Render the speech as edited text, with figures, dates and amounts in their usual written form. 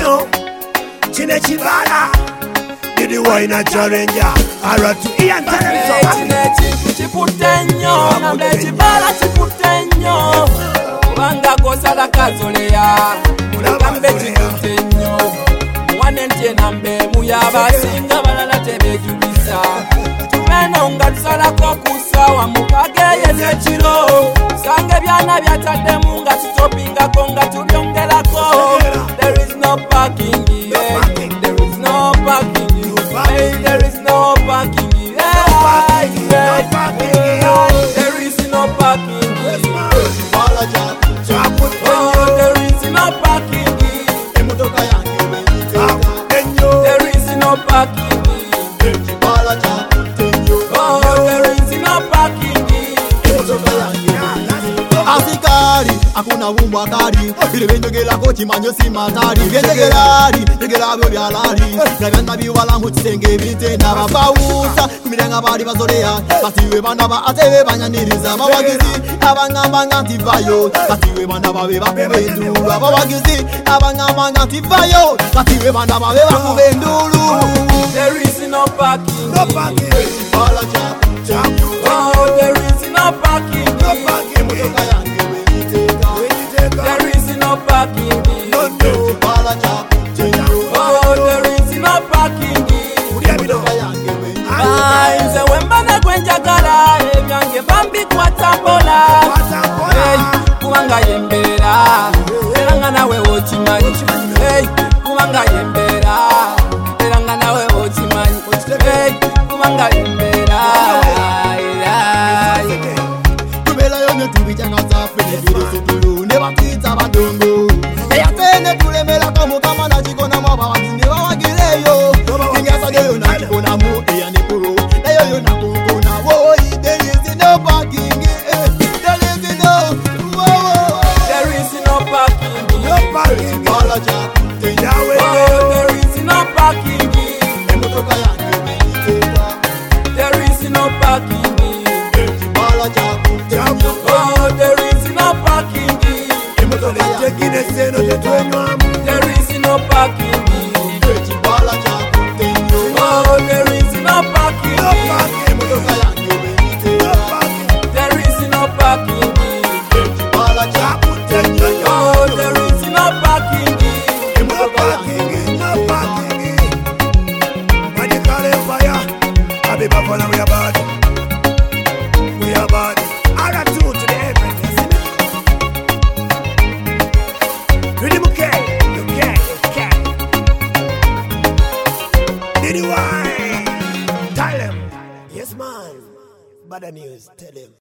ennyo kino ekibala Didi wine challenger Ara to Ian Talenso Kino ekintu kikutte nnyo Nambe ekibala kikutte nnyo Kubanga kosala kazoleya Muligambe kikutte nnyo Muwane ntye nambe muyabasinga balala tebejubisa Tumeno nga tusalako kusawa mukageyeza ekiro Sange byana byataddemu nga tutopingako nga tubyongerako There is no parking here There is no parking Hey, there is no parking here There is no parking here Oh, there is no parking here There is no parking here Oh, there is no parking here Asikari, hakuna umbwa kari Vile venjogela kochi manyo si matari Genjegerari, jegera vyo vyalari Navyanza viwala muchisenge vite na vapausa Kumirenga bari bazorea Batiwe bana ba ateve banyaniriza Bawagizi, abangamba ngantivayo Batiwe bana babe bakubendulu Bawagizi, abangamba ngantivayo Batiwe bana babe bakubendulu There is no parking No parking Oh, there is no parking There is no parking Oh, there is no parking Nze wembana kwenjagala ebyange bambi kwatambola kubanga yembera era nga nawe okimanyi kubanga yembera era nga nawe okimanyi kubanga yembera Tubela yonyo tubijanga zafe nebirisi tulu Nebatita badungu Eyatene tulemela kamu kama na chikona mwaba wazine wawagireyo Kinyasa geyo na chikona mu eya nepuro Neyo yo na kukuna Woi, there is no parking There is no There is no parking No parking Bala chakute Yahweh Oh, there is no parking Emotoka yange meniteka There is no parking Bala chakute Oh, there is no parking Tekine seno tetwenywamu There is no parking Bala chakute Oh, there is no parking No parking Emotoka yange meniteka No parking There is no parking Bala chakute Oh, there is no parking No parking No parking When you call it fire Happy Buffalo we are bad We are bad Ara two to the heaven Ready okay Did you why? Tell him Yes man Bad news tell him